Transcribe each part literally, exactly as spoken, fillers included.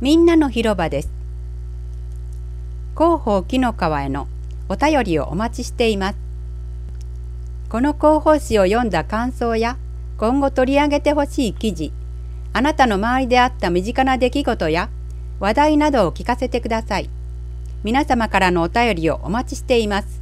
みんなの広場です。広報紀の川へのお便りをお待ちしています。この広報誌を読んだ感想や今後取り上げてほしい記事、あなたの周りであった身近な出来事や話題などを聞かせてください。皆様からのお便りをお待ちしています。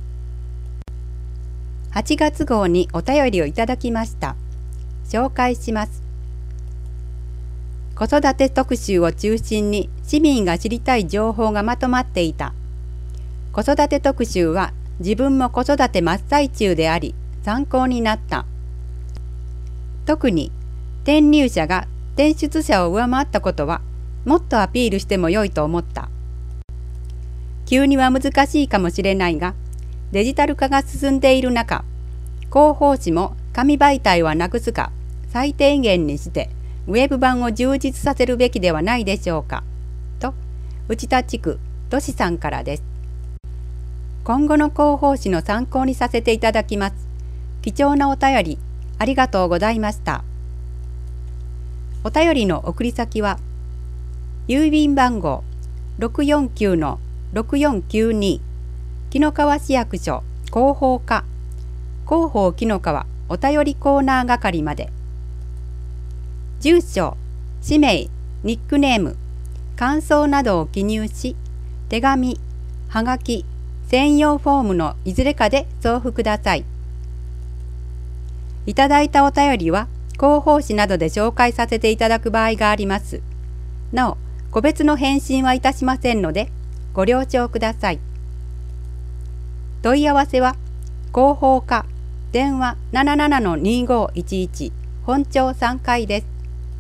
はちがつ号にお便りをいただきました。紹介します。子育て特集を中心に市民が知りたい情報がまとまっていた。子育て特集は自分も子育て真っ最中であり参考になった。特に転入者が転出者を上回ったことはもっとアピールしても良いと思った。急には難しいかもしれないが、デジタル化が進んでいる中、広報誌も紙媒体はなくすか最低限にしてウェブ版を充実させるべきではないでしょうか。と、内田地区としさんからです。今後の広報誌の参考にさせていただきます。貴重なお便り、ありがとうございました。お便りの送り先は、郵便番号 ろくよんきゅうのろくよんきゅうに 紀の川市役所広報課広報紀の川お便りコーナー係まで。住所、氏名、ニックネーム、感想などを記入し、手紙、はがき、専用フォームのいずれかで送付ください。いただいたお便りは広報誌などで紹介させていただく場合があります。なお、個別の返信はいたしませんので、ご了承ください。問い合わせは、広報課、電話 ななななのにごいちいち、本町さんがいです。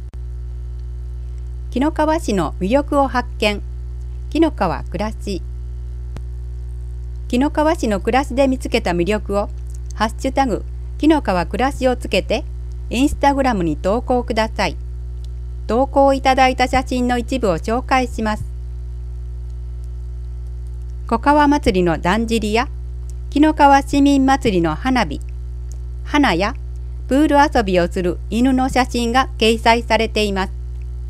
紀の川市の魅力を発見。紀の川暮らし。紀の川市の暮らしで見つけた魅力を、ハッシュタグ、紀の川暮らしをつけて、インスタグラムに投稿ください。投稿いただいた写真の一部を紹介します。小川祭りのだんじりや、紀の川市民祭りの花火、花やプール遊びをする犬の写真が掲載されています。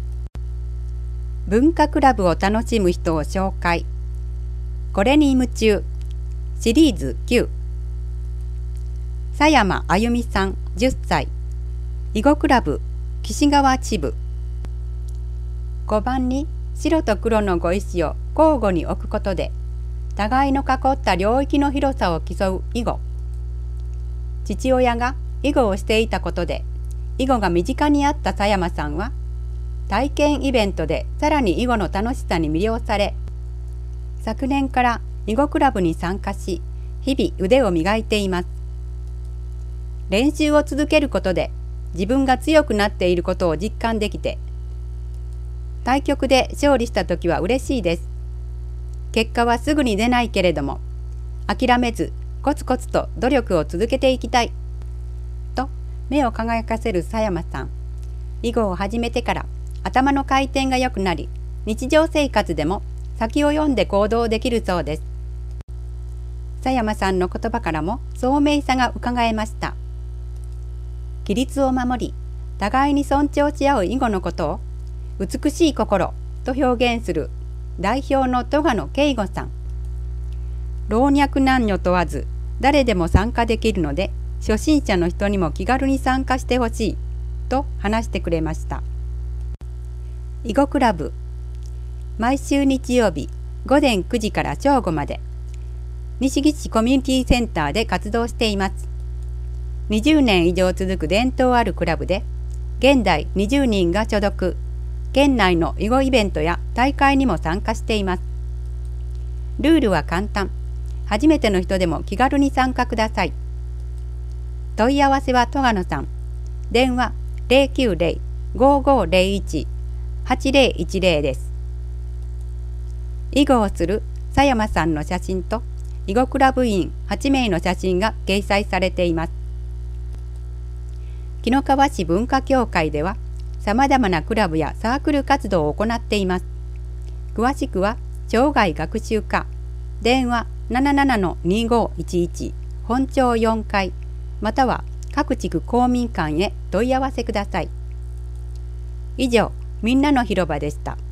文化クラブを楽しむ人を紹介。これに夢中。シリーズきゅう。佐山あゆみさんじゅっさい。囲碁クラブ岸川支部。ごばんに白と黒の碁石を交互に置くことで、互いの囲った領域の広さを競う囲碁。父親が囲碁をしていたことで、囲碁が身近にあった佐山さんは、体験イベントでさらに囲碁の楽しさに魅了され、昨年から囲碁クラブに参加し、日々腕を磨いています。練習を続けることで自分が強くなっていることを実感できて、対局で勝利した時は嬉しいです。結果はすぐに出ないけれども、諦めずコツコツと努力を続けていきたい。と目を輝かせる佐山さん。囲碁を始めてから頭の回転が良くなり、日常生活でも先を読んで行動できるそうです。佐山さんの言葉からも聡明さがうかがえました。規律を守り、互いに尊重し合う囲碁のことを美しい心と表現する代表の戸賀野圭吾さん。老若男女問わず誰でも参加できるので、初心者の人にも気軽に参加してほしいと話してくれました。囲碁クラブ、毎週日曜日午前くじから正午まで西木市コミュニティセンターで活動しています。にじゅうねん以上続く伝統あるクラブで、現在にじゅうにんが所属。県内の囲碁イベントや大会にも参加しています。ルールは簡単。初めての人でも気軽に参加ください。問い合わせは戸賀野さん。電話 ゼロきゅうゼロ ごーごーゼロいち はちゼロいちゼロです。囲碁をする佐山さんの写真と囲碁クラブ員はちめいの写真が掲載されています。紀の川市文化協会ではさまざまなクラブやサークル活動を行っています。詳しくは生涯学習課電話 ななななのにごいちいち 本町よんかいまたは各地区公民館へ問い合わせください。以上、みんなの広場でした。